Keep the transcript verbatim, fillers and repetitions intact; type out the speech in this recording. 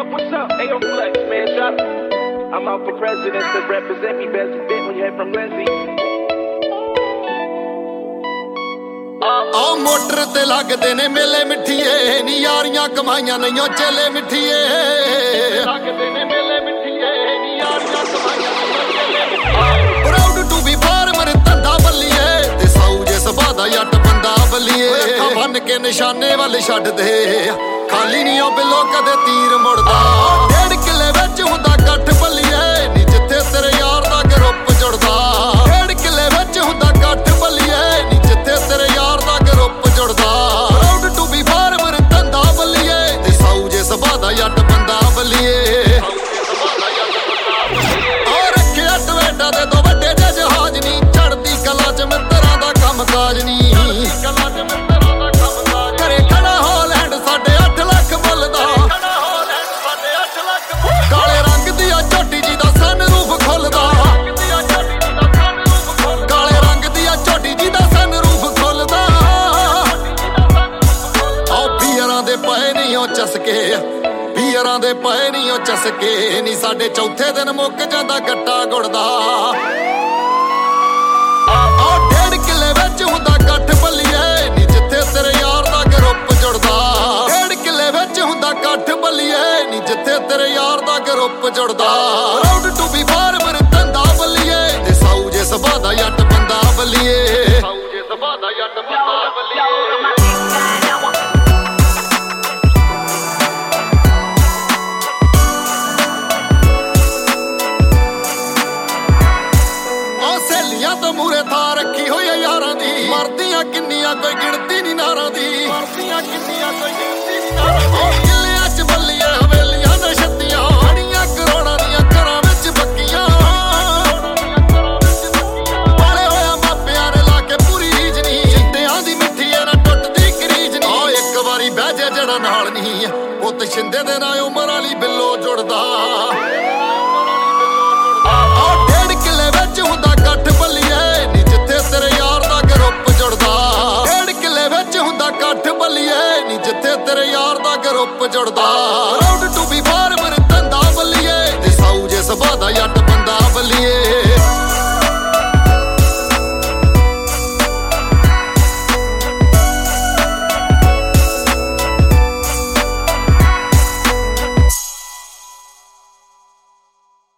up? What's up? Hey, yo, Flex, man, shut up. I'm out for president to represent me best fit when you head from Lindsay. ਆ motor ਤੇ ਲੱਗਦੇ ਨੇ ਮੇਲੇ ਮਿੱਠੀਏ ਨੀ ਯਾਰੀਆਂ ਕਮਾਈਆਂ ਨਹੀਂਓ ਚੇਲੇ ਮਿੱਠੀਏ ਲੱਗਦੇ ਨੇ ਮੇਲੇ ਮਿੱਠੀਏ ਨੀ ਯਾਰੀਆਂ ਕਮਾਈਆਂ ਨਹੀਂਓ ਚੇਲੇ ਮਿੱਠੀਏ ਪ੍ਰਾਊਡ ਟੂ ਬੀ ਫਾਰਮਰ ਧੰਦਾ ਬੱਲੀਏ ਤੇ ਸਾਊ ਜੇ ਸੁਭਾ ਦਾ ਜੱਟ ਬੰਦਾ ਬੱਲੀਏ ਅੱਖਾਂ ਬੰਨ ਕੇ ਨਿਸ਼ਾਨੇ ਵੱਲ ਛੱਡਦੇ ਖਾਲੀ ਨਹੀਂ ਉਹ ਬਿੱਲੋ ਕਦੇ ਤੀਰ ਮੁੜਦਾ ਡੇਢ ਕਿੱਲੇ ਵਿੱਚ ਹੁੰਦਾ ਇਕੱਠ ਬੱਲੀਏ ਨੀ ਜਿੱਥੇ ਤੇਰੇ ਯਾਰ ਦਾ ਗਰੁੱਪ ਜੁੜਦਾ ਡੇਢ ਕਿੱਲੇ ਵਿੱਚ ਹੁੰਦਾ ਇਕੱਠ ਬੱਲੀਏ ਨੀ ਜਿੱਥੇ ਤੇਰੇ ਯਾਰ ਦਾ ਗਰੁੱਪ ਜੁੜਦਾ ਪ੍ਰਾਊਡ ਟੂ ਬੀ ਫਾਰਮਰ ਧੰਦਾ ਬੱਲੀਏ ਤੇ ਸਾਊ ਜੇ ਸੁਭਾ ਦਾ ਜੱਟ ਬੰਦਾ ਬੱਲੀਏ ਆ ਰੱਖਿਆ ਟਵੇਟਾ ਦੇ ਦੋ ਵੱਡੇ ਜੇ ਜਹਾਜ਼ ਨੀ ਚੜਦੀ ਕਲਾ ਚ ਮਿੱਤਰਾਂ ਦਾ ਕੰਮ ਕਾਜ ਨੀ ਘਰੇ ਖੜਾ ਹਾਲੈਂਡ ਸਾਡੇ ਅੱਠ ਲੱਖ ਮੁੱਲ ਦਾ ਕਾਲੇ ਰੰਗ ਦੀ ਆ ਝੋਟੀ ਜੀ ਦਾ ਸਨ ਰੂਫ ਖੁੱਲਦਾ ਕਾਲੇ ਰੰਗ ਦੀ ਆ ਝੋਟੀ ਜੀ ਦਾ ਸਨ ਰੂਫ ਖੁੱਲਦਾ ਆ ਪੀਰਾਂ ਦੇ ਪਏ ਨਹੀਂ ਉਹ ਚਸਕੇ ਪੀਰਾਂ ਦੇ ਪਏ ਨਹੀਂ ਉਹ ਚਸਕੇ ਨਹੀਂ ਸਾਡੇ ਚੌਥੇ ਦਿਨ ਮੁੱਕ ਜਾਂਦਾ ਗੱਟਾ ਗੁੜਦਾ ਆ ਡੇਢ ਕਿੱਲੇ ਵਿੱਚ ਹੁੰਦਾ ਇਕੱਠ ਬੱਲੀਏ ਨੀ ਜਿੱਥੇ ਤੇਰੇ ਯਾਰ ਦਾ ਗਰੁੱਪ ਜੁੜਦਾ ਡੇਢ ਕਿੱਲੇ ਵਿੱਚ ਹੁੰਦਾ ਇਕੱਠ ਬੱਲੀਏ ਨੀ ਜਿੱਥੇ ਤੇਰੇ ਯਾਰ ਦਾ ਗਰੁੱਪ ਜੁੜਦਾ ਪ੍ਰਾਊਡ ਟੂ ਬੀ ਫਾਰਮਰ ਧੰਦਾ ਬੱਲੀਏ ਤੇ ਸਾਊ ਜੇ ਸੁਭਾ ਦਾ ਜੱਟ ਬੰਦਾ ਬੱਲੀਏ ਸਾਊ ਜੇ ਸੁਭਾ ਦਾ ਜੱਟ ਬੰਦਾ ਬੱਲੀਏ ਤੋਂ ਮੂਰੇ ਥਾਂ ਰੱਖੀ ਹੋਈ ਆ ਯਾਰਾਂ ਦੀ ਮਰਦੀਆਂ ਕਿੰਨੀਆਂ ਕੋਈ ਗਿਣਤੀ ਨਹੀਂ ਨਾਰਾਂ ਦੀ ਮਰਦੀਆਂ ਕਿੰਨੀਆਂ ਕੋਈ ਗਿਣਤੀ ਨਹੀਂ ਨਾਰਾਂ ਦੀ ਕਿੱਲਿਆਂ ਚ ਬੱਲੀਆਂ ਹਵੇਲੀਆਂ ਨੇ ਛੱਤੀਆਂ ਅੜੀਆਂ ਕਰੋੜਾਂ ਦੀਆਂ ਘਰਾਂ ਵਿੱਚ ਬੱਕੀਆਂ ਪਾਲੇ ਹੋਇਆ ਮਾਪਿਆਂ ਨੇ ਲਾ ਕੇ ਪੂਰੀ ਰੀਝ ਨਹੀਂ ਜਿੱਤਿਆਂ ਦੀ ਮਿੱਠੀ ਐ ਨਾ ਟੁੱਟਦੀ ਕਰੀਜ ਨਹੀਂ ਓ ਇੱਕ ਵਾਰੀ ਬਹਿ ਜਾ ਜਿਹੜਾ ਨਾਲ ਨਹੀਂ ਪੁੱਤ ਛਿੰਦੇ ਦੇ ਨਾਲ ਉਮਰ ਵਾਲੀ ਬਿੱਲੋ ਜੁੜਦਾ ਆ ਡੇਢ ਕਿੱਲੇ ਵਿੱਚ ਹੁੰਦਾ ਇਕੱਠ ਬੱਲੀਏ ਨੀ ਜਿੱਥੇ ਤੇਰੇ ਯਾਰ ਦਾ ਗਰੁੱਪ ਜੁੜਦਾ ਡੇਢ ਕਿੱਲੇ ਵਿੱਚ ਹੁੰਦਾ ਇਕੱਠ ਬੱਲੀਏ ਨੀ ਜਿੱਥੇ ਤੇਰੇ ਯਾਰ ਦਾ ਗਰੁੱਪ ਜੁੜਦਾ